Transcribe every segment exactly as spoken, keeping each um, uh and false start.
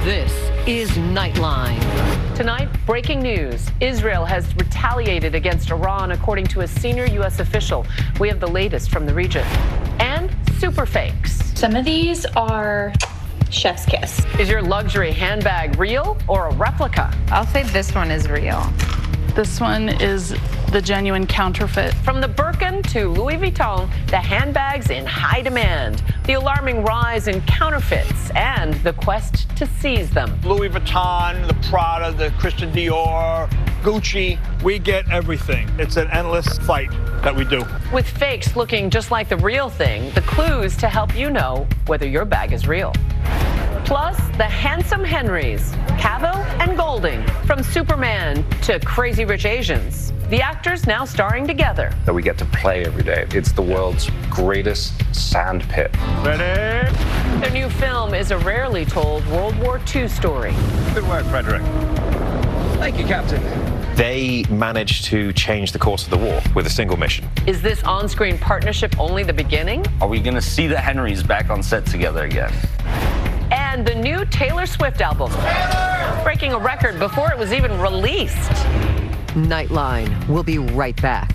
This is Nightline. Tonight, breaking news. Israel has retaliated against Iran, according to a senior U S official. We have the latest from the region. And super fakes. Some of these are chef's kiss. Is your luxury handbag real or a replica? I'll say this one is real. This one is the genuine counterfeit. From the Birkin to Louis Vuitton, the handbags in high demand. The alarming rise in counterfeits and the quest to seize them. Louis Vuitton, the Prada, the Christian Dior, Gucci, we get everything. It's an endless fight that we do. With fakes looking just like the real thing, the clues to help you know whether your bag is real. Plus, the handsome Henrys, Cavill and Golding, from Superman to Crazy Rich Asians. The actors now starring together. That we get to play every day. It's the world's greatest sand pit. Ready? Their new film is a rarely told World War Two story. Good work, Frederick. Thank you, Captain. They managed to change the course of the war with a single mission. Is this on-screen partnership only the beginning? Are we going to see the Henrys back on set together again? And the new Taylor Swift album, breaking a record before it was even released. Nightline. We'll be right back.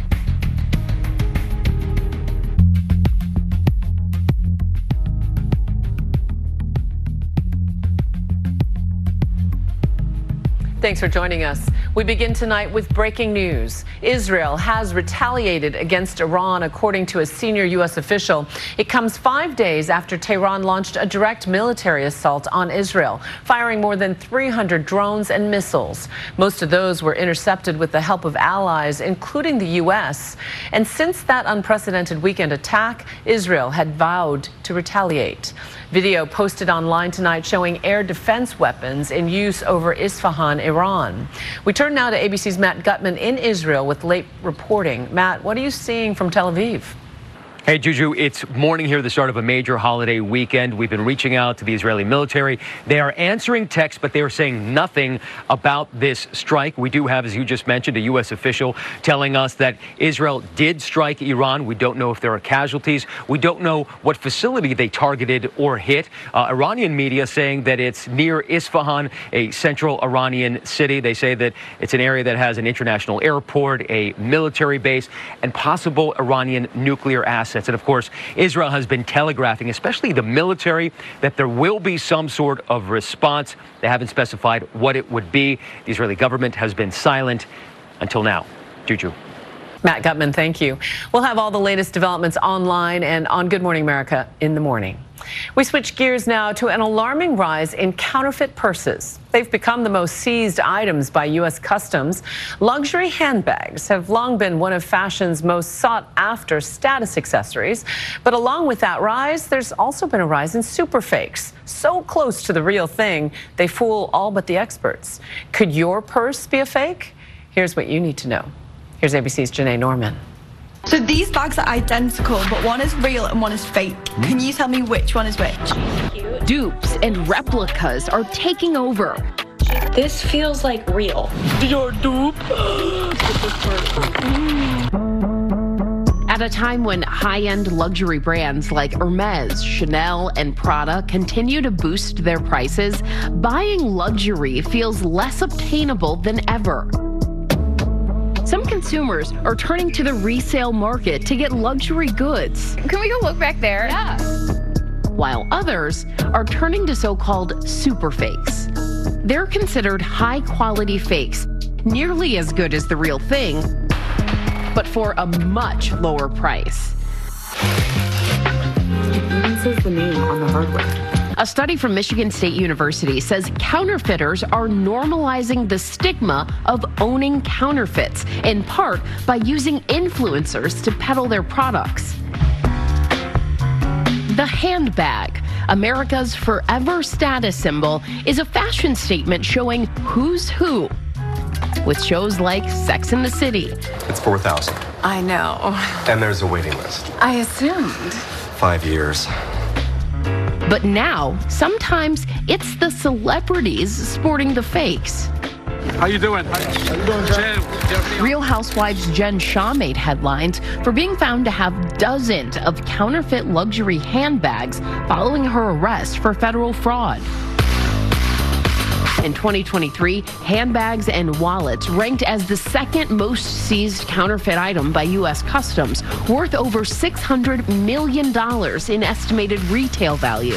Thanks for joining us. We begin tonight with breaking news. Israel has retaliated against Iran, according to a senior U S official. It comes five days after Tehran launched a direct military assault on Israel, firing more than three hundred drones and missiles. Most of those were intercepted with the help of allies, including the U S. And since that unprecedented weekend attack, Israel had vowed to retaliate. Video posted online tonight showing air defense weapons in use over Isfahan, Iran. We turn now to A B C's Matt Gutman in Israel with late reporting. Matt, what are you seeing from Tel Aviv? Hey, Juju, it's morning here, the start of a major holiday weekend. We've been reaching out to the Israeli military. They are answering texts, but they are saying nothing about this strike. We do have, as you just mentioned, a U S official telling us that Israel did strike Iran. We don't know if there are casualties. We don't know what facility they targeted or hit. Uh, Iranian media saying that it's near Isfahan, a central Iranian city. They say that it's an area that has an international airport, a military base, and possible Iranian nuclear assets. And of course, Israel has been telegraphing, especially the military, that there will be some sort of response. They haven't specified what it would be. The Israeli government has been silent until now. Juju. Matt Gutman, thank you. We'll have all the latest developments online and on Good Morning America in the morning. We switch gears now to an alarming rise in counterfeit purses. They've become the most seized items by U S Customs. Luxury handbags have long been one of fashion's most sought-after status accessories. But along with that rise, there's also been a rise in super fakes. So close to the real thing, they fool all but the experts. Could your purse be a fake? Here's what you need to know. Here's A B C's Janae Norman. So these bags are identical, but one is real and one is fake. Can you tell me which one is which? Dupes and replicas are taking over. This feels like real. Your dupe. At a time when high-end luxury brands like Hermes, Chanel, and Prada continue to boost their prices, buying luxury feels less obtainable than ever. Some consumers are turning to the resale market to get luxury goods. Can we go look back there? Yeah. While others are turning to so-called super fakes. They're considered high-quality fakes, nearly as good as the real thing, but for a much lower price. It even says the name on the hardware. A study from Michigan State University says counterfeiters are normalizing the stigma of owning counterfeits, in part by using influencers to peddle their products. The handbag, America's forever status symbol, is a fashion statement showing who's who, with shows like Sex and the City. It's four thousand. I know. And there's a waiting list. I assumed. Five years. But now, sometimes it's the celebrities sporting the fakes. How you doing? How you doing, Jen? Real Housewives' Jen Shah made headlines for being found to have dozens of counterfeit luxury handbags following her arrest for federal fraud. In twenty twenty-three, handbags and wallets ranked as the second most seized counterfeit item by U S Customs, worth over six hundred million dollars in estimated retail value.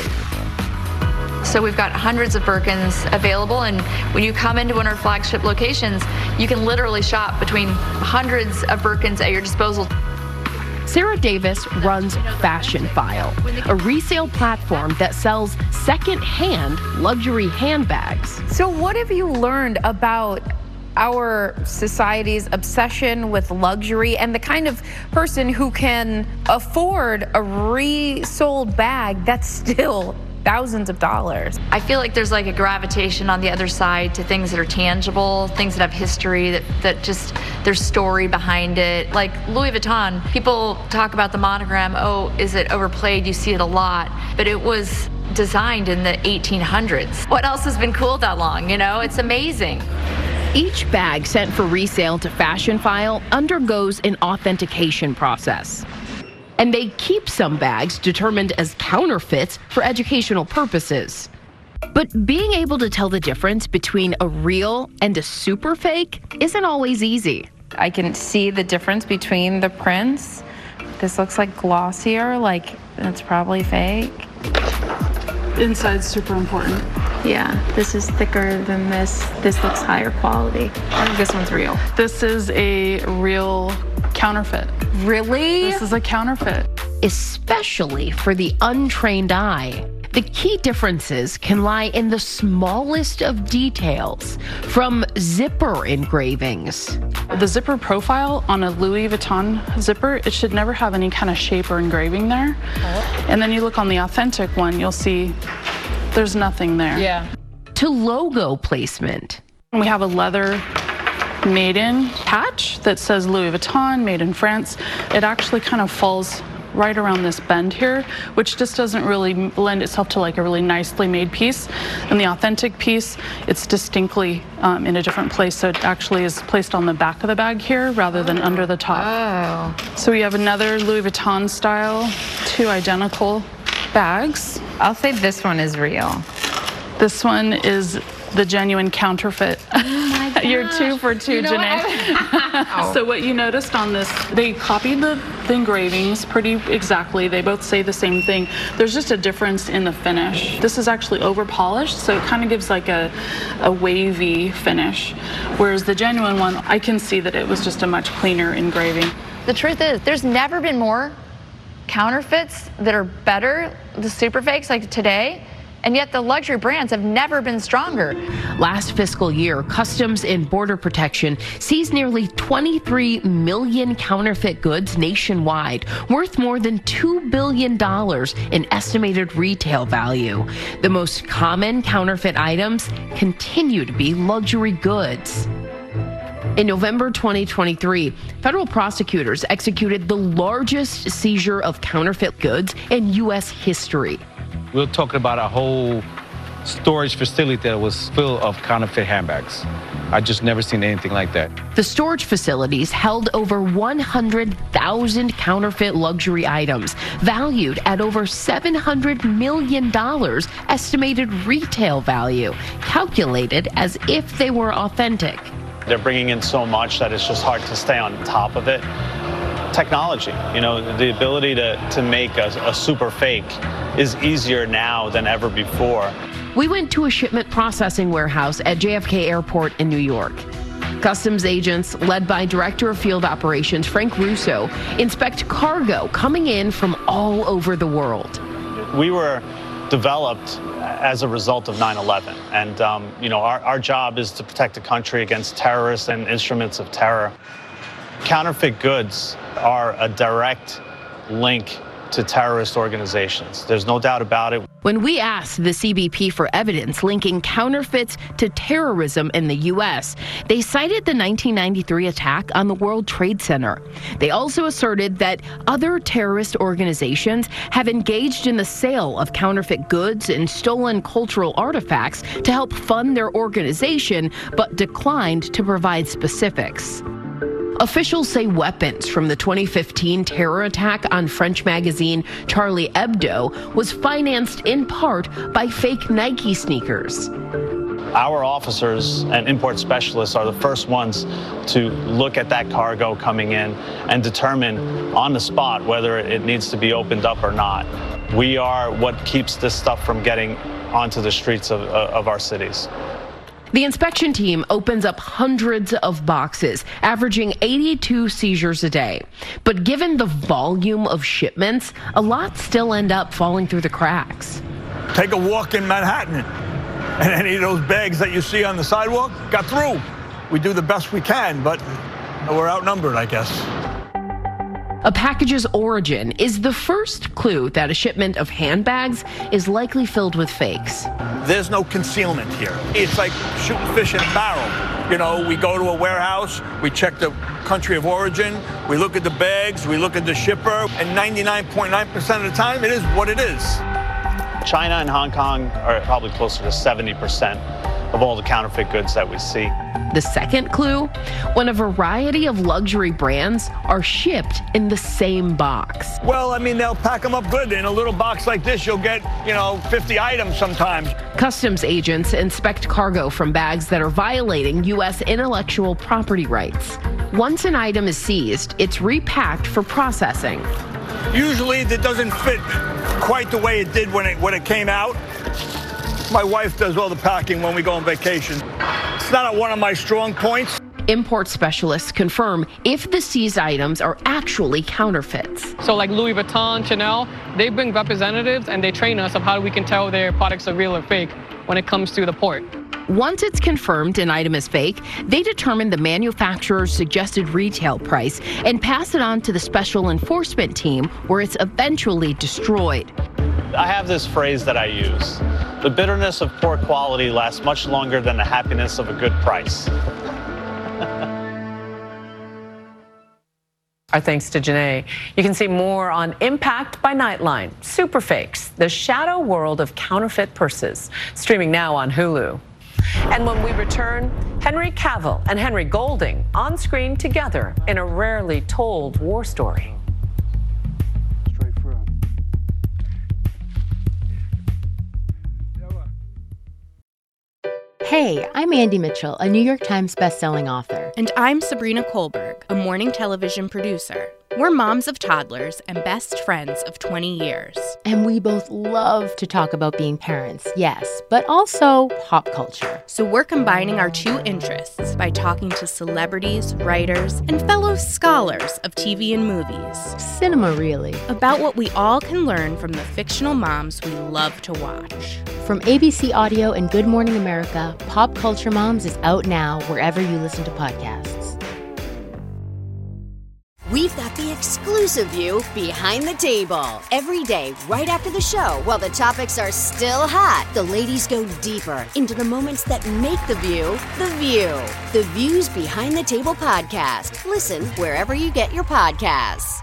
So we've got hundreds of Birkins available, and when you come into one of our flagship locations, you can literally shop between hundreds of Birkins at your disposal. Sarah Davis runs Fashion File, a resale platform that sells second-hand luxury handbags. So what have you learned about our society's obsession with luxury and the kind of person who can afford a resold bag that's still thousands of dollars? I feel like there's like a gravitation on the other side to things that are tangible, things that have history, that, that just, there's story behind it. Like Louis Vuitton, people talk about the monogram, oh, is it overplayed? You see it a lot, but it was designed in the eighteen hundreds. What else has been cool that long, you know? It's amazing. Each bag sent for resale to Fashion File undergoes an authentication process. And they keep some bags determined as counterfeits for educational purposes. But being able to tell the difference between a real and a super fake isn't always easy. I can see the difference between the prints. This looks like glossier, like it's probably fake. Inside's super important. Yeah, this is thicker than this. This looks higher quality. I think this one's real. This is a real counterfeit. Really? This is a counterfeit. Especially for the untrained eye. The key differences can lie in the smallest of details, from zipper engravings. The zipper profile on a Louis Vuitton zipper, it should never have any kind of shape or engraving there. And then you look on the authentic one, you'll see there's nothing there. Yeah. To logo placement. We have a leather maiden patch that says Louis Vuitton, made in France. It actually kind of falls right around this bend here, which just doesn't really lend itself to like a really nicely made piece. And the authentic piece, it's distinctly um, in a different place, so it actually is placed on the back of the bag here rather than under the top. Oh. So we have another Louis Vuitton style, two identical bags. I'll say this one is real. This one is the genuine counterfeit. Oh my gosh. You're two for two, you know Janae. So what you noticed on this, they copied the, the engravings pretty exactly. They both say the same thing. There's just a difference in the finish. This is actually over polished, so it kind of gives like a, a wavy finish. Whereas the genuine one, I can see that it was just a much cleaner engraving. The truth is, there's never been more counterfeits that are better, the super fakes like today, and yet the luxury brands have never been stronger. Last fiscal year, Customs and Border Protection seized nearly twenty-three million counterfeit goods nationwide, worth more than two billion dollars in estimated retail value. The most common counterfeit items continue to be luxury goods. In November twenty twenty-three, federal prosecutors executed the largest seizure of counterfeit goods in U S history. We're talking about a whole storage facility that was full of counterfeit handbags. I just never seen anything like that. The storage facilities held over one hundred thousand counterfeit luxury items, valued at over seven hundred million dollars estimated retail value, calculated as if they were authentic. They're bringing in so much that it's just hard to stay on top of it. Technology, you know, the ability to, to make a, a super fake is easier now than ever before. We went to a shipment processing warehouse at J F K Airport in New York. Customs agents, led by Director of Field Operations Frank Russo, inspect cargo coming in from all over the world. We were developed as a result of nine eleven, and um, you know, our, our job is to protect the country against terrorists and instruments of terror. Counterfeit goods are a direct link to terrorist organizations. There's no doubt about it. When we asked the C B P for evidence linking counterfeits to terrorism in the U S, they cited the nineteen ninety-three attack on the World Trade Center. They also asserted that other terrorist organizations have engaged in the sale of counterfeit goods and stolen cultural artifacts to help fund their organization, but declined to provide specifics. Officials say weapons from the twenty fifteen terror attack on French magazine Charlie Hebdo was financed in part by fake Nike sneakers. Our officers and import specialists are the first ones to look at that cargo coming in and determine on the spot whether it needs to be opened up or not. We are what keeps this stuff from getting onto the streets of, of our cities. The inspection team opens up hundreds of boxes, averaging eighty-two seizures a day. But given the volume of shipments, a lot still end up falling through the cracks. Take a walk in Manhattan, and any of those bags that you see on the sidewalk got through. We do the best we can, but we're outnumbered, I guess. A package's origin is the first clue that a shipment of handbags is likely filled with fakes. There's no concealment here. It's like shooting fish in a barrel. You know, we go to a warehouse, we check the country of origin, we look at the bags, we look at the shipper, and ninety-nine point nine percent of the time, it is what it is. China and Hong Kong are probably closer to seventy percent of all the counterfeit goods that we see. The second clue, when a variety of luxury brands are shipped in the same box. Well, I mean, they'll pack them up good. In a little box like this, you'll get, you know, fifty items sometimes. Customs agents inspect cargo from bags that are violating U S intellectual property rights. Once an item is seized, it's repacked for processing. Usually, it doesn't fit quite the way it did when it, when it came out. My wife does all the packing when we go on vacation. It's not one of my strong points. Import specialists confirm if the seized items are actually counterfeits. So like Louis Vuitton, Chanel, they bring representatives and they train us of how we can tell their products are real or fake when it comes to the port. Once it's confirmed an item is fake, they determine the manufacturer's suggested retail price and pass it on to the special enforcement team where it's eventually destroyed. I have this phrase that I use. The bitterness of poor quality lasts much longer than the happiness of a good price. Our thanks to Janae. You can see more on Impact by Nightline, Superfakes, the shadow world of counterfeit purses, streaming now on Hulu. And when we return, Henry Cavill and Henry Golding on screen together in a rarely told war story. Hey, I'm Andy Mitchell, a New York Times bestselling author. And I'm Sabrina Kohlberg, a morning television producer. We're moms of toddlers and best friends of twenty years. And we both love to talk about being parents, yes, but also pop culture. So we're combining our two interests by talking to celebrities, writers, and fellow scholars of T V and movies. Cinema, really. About what we all can learn from the fictional moms we love to watch. From A B C Audio and Good Morning America, Pop Culture Moms is out now wherever you listen to podcasts. We've got the exclusive view behind the table. Every day, right after the show, while the topics are still hot, the ladies go deeper into the moments that make the view the view. The Views Behind the Table podcast. Listen wherever you get your podcasts.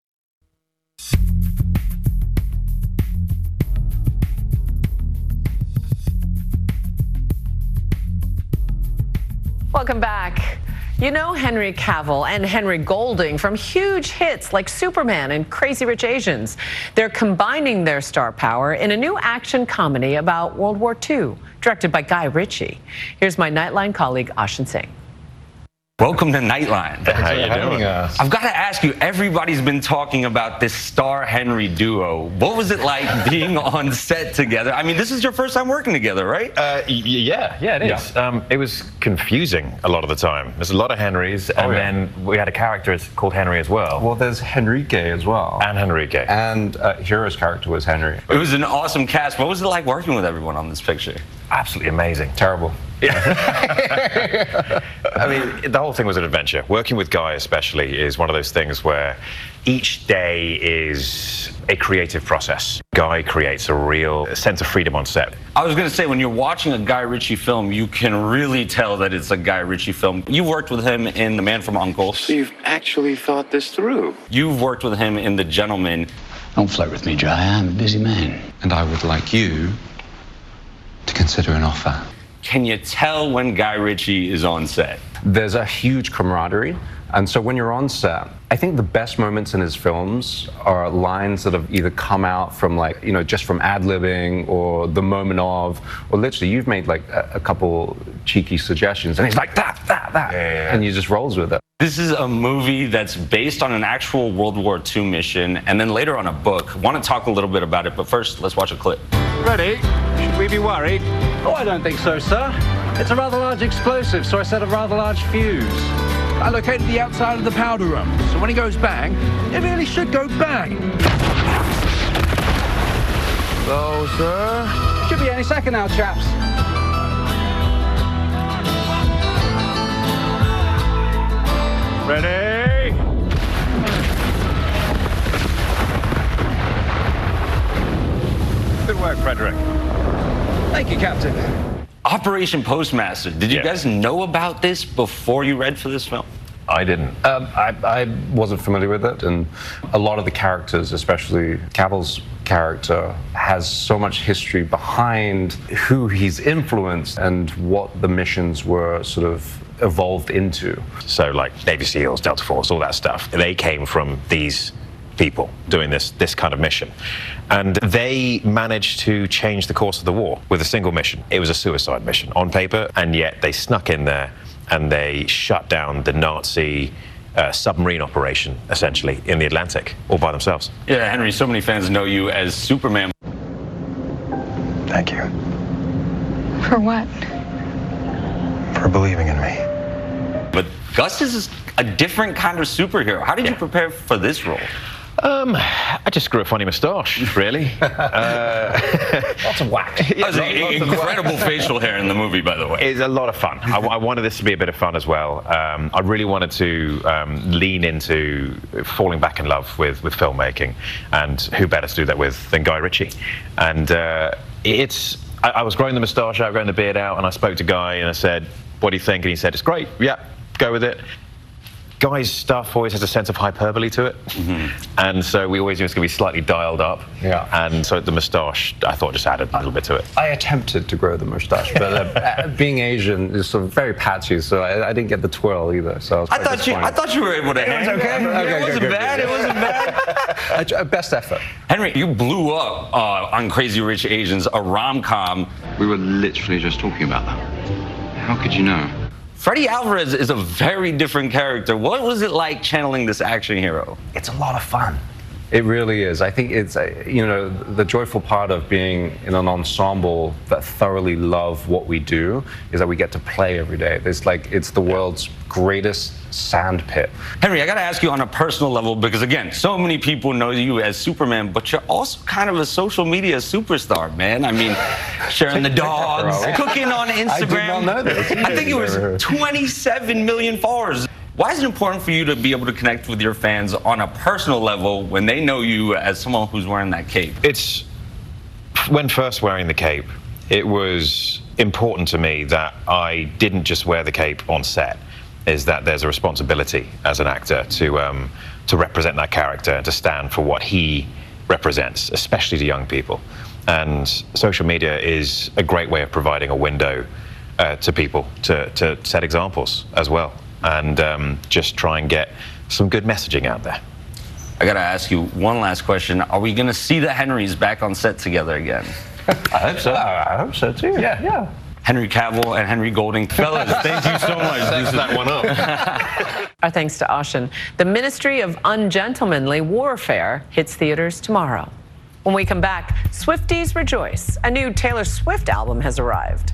Welcome back. You know Henry Cavill and Henry Golding from huge hits like Superman and Crazy Rich Asians. They're combining their star power in a new action comedy about World War Two, directed by Guy Ritchie. Here's my Nightline colleague, Ashin Singh. Welcome to Nightline. How you doing? Us. I've got to ask you, everybody's been talking about this Star-Henry duo. What was it like being on set together? I mean, this is your first time working together, right? Uh, yeah, yeah, it is. Yeah. Um, it was confusing a lot of the time. There's a lot of Henrys, and oh, yeah. then we had a character called Henry as well. Well, there's Henrique as well. And Henrique. And uh, Hira's character was Henry. It was an awesome cast. What was it like working with everyone on this picture? Absolutely amazing. Terrible. Yeah. I mean, the whole thing was an adventure. Working with Guy especially is one of those things where each day is a creative process. Guy creates a real sense of freedom on set. I was going to say, when you're watching a Guy Ritchie film, you can really tell that it's a Guy Ritchie film. You worked with him in The Man from U N C L E. So you've actually thought this through. You've worked with him in The Gentleman. Don't flirt with me, Jai. I'm a busy man. And I would like you to consider an offer. Can you tell when Guy Ritchie is on set? There's a huge camaraderie. And so when you're on set, I think the best moments in his films are lines that have either come out from like, you know, just from ad-libbing or the moment of, or literally you've made like a, a couple cheeky suggestions and he's like, that, that, that, yeah, yeah. and he just rolls with it. This is a movie that's based on an actual World War Two mission and then later on a book. I want to talk a little bit about it, but first, let's watch a clip. Ready? Should we be worried? Oh, I don't think so, sir. It's a rather large explosive, so I set a rather large fuse. I located the outside of the powder room, so when he goes bang, it really should go bang. So, sir, should be any second now, chaps. Ready? Good work, Frederick. Thank you, Captain. Operation Postmaster. Did you yeah. guys know about this before you read for this film? I didn't. Um, I, I wasn't familiar with it, and a lot of the characters, especially Cavill's character, has so much history behind who he's influenced and what the missions were sort of evolved into. So like Navy SEALs, Delta Force, all that stuff, they came from these people doing this this kind of mission. And they managed to change the course of the war with a single mission. It was a suicide mission on paper, and yet they snuck in there and they shut down the Nazi uh, submarine operation, essentially, in the Atlantic, all by themselves. Yeah, Henry, so many fans know you as Superman. Thank you. For what? For believing in me. But Gus is a different kind of superhero. How did yeah. you prepare for this role? Um, I just grew a funny moustache, really. uh, lots of wax. Yeah, lots, lots incredible wax. Facial hair in the movie, by the way. It's a lot of fun. I, I wanted this to be a bit of fun as well. Um, I really wanted to um, lean into falling back in love with, with filmmaking, and who better to do that with than Guy Ritchie? And uh, it's. I, I was growing the moustache out, growing the beard out, and I spoke to Guy and I said, "What do you think?" And he said, "It's great. Yeah, go with it." Guy's stuff always has a sense of hyperbole to it, mm-hmm. and so we always knew it's going to be slightly dialed up. Yeah. And so the moustache, I thought, just added a little bit to it. I attempted to grow the moustache, but uh, being Asian is sort of very patchy, so I, I didn't get the twirl either. So I, was I thought you, I thought you were able to. It was okay. okay, okay it wasn't good, bad. Good, good. It wasn't bad. uh, best effort. Henry, you blew up uh, on Crazy Rich Asians, a rom-com. We were literally just talking about that. How could you know? Freddy Alvarez is a very different character. What was it like channeling this action hero? It's a lot of fun. It really is. I think it's, uh, you know, the joyful part of being in an ensemble that thoroughly love what we do is that we get to play every day. It's like, it's the world's greatest sandpit. Henry, I gotta ask you on a personal level, because again, so many people know you as Superman, but you're also kind of a social media superstar, man. I mean, sharing the dogs, cooking on Instagram. I did not know this. I think it was twenty-seven million followers. Why is it important for you to be able to connect with your fans on a personal level when they know you as someone who's wearing that cape? It's, when first wearing the cape, it was important to me that I didn't just wear the cape on set, is that there's a responsibility as an actor to, um, to represent that character and to stand for what he represents, especially to young people. And social media is a great way of providing a window uh, to people to, to set examples as well. And um, just try and get some good messaging out there. I gotta ask you one last question. Are we gonna see the Henrys back on set together again? I hope so. I hope so too. Yeah, yeah. Henry Cavill and Henry Golding. Fellas, thank you so much. Thanks for that one up. Our thanks to Ashen. The Ministry of Ungentlemanly Warfare hits theaters tomorrow. When we come back, Swifties rejoice. A new Taylor Swift album has arrived.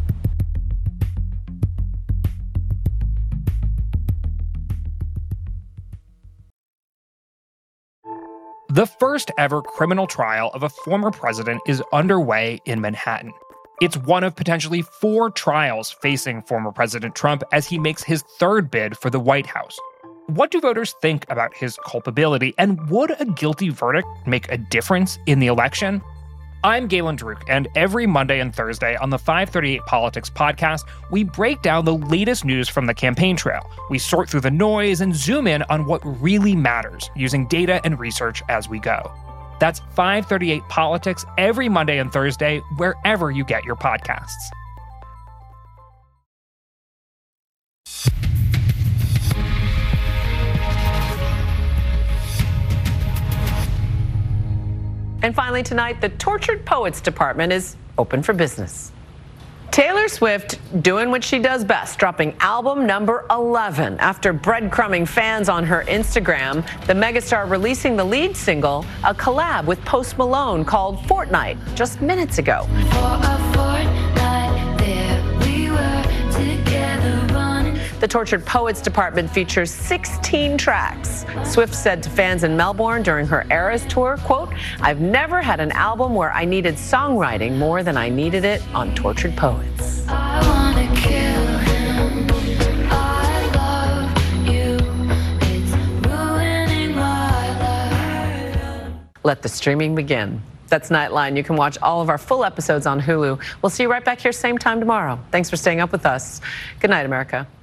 The first ever criminal trial of a former president is underway in Manhattan. It's one of potentially four trials facing former President Trump as he makes his third bid for the White House. What do voters think about his culpability, and would a guilty verdict make a difference in the election? I'm Galen Druk, and every Monday and Thursday on the five thirty-eight Politics podcast, we break down the latest news from the campaign trail. We sort through the noise and zoom in on what really matters, using data and research as we go. That's five thirty-eight Politics every Monday and Thursday, wherever you get your podcasts. And finally tonight, the Tortured Poets Department is open for business. Taylor Swift doing what she does best, dropping album number eleven. After breadcrumbing fans on her Instagram, the megastar releasing the lead single, a collab with Post Malone called Fortnite, just minutes ago. The Tortured Poets Department features sixteen tracks. Swift said to fans in Melbourne during her Eras tour, quote, "I've never had an album where I needed songwriting more than I needed it on Tortured Poets." I wanna kill him. I love you. It's ruining my life. Let the streaming begin. That's Nightline. You can watch all of our full episodes on Hulu. We'll see you right back here same time tomorrow. Thanks for staying up with us. Good night, America.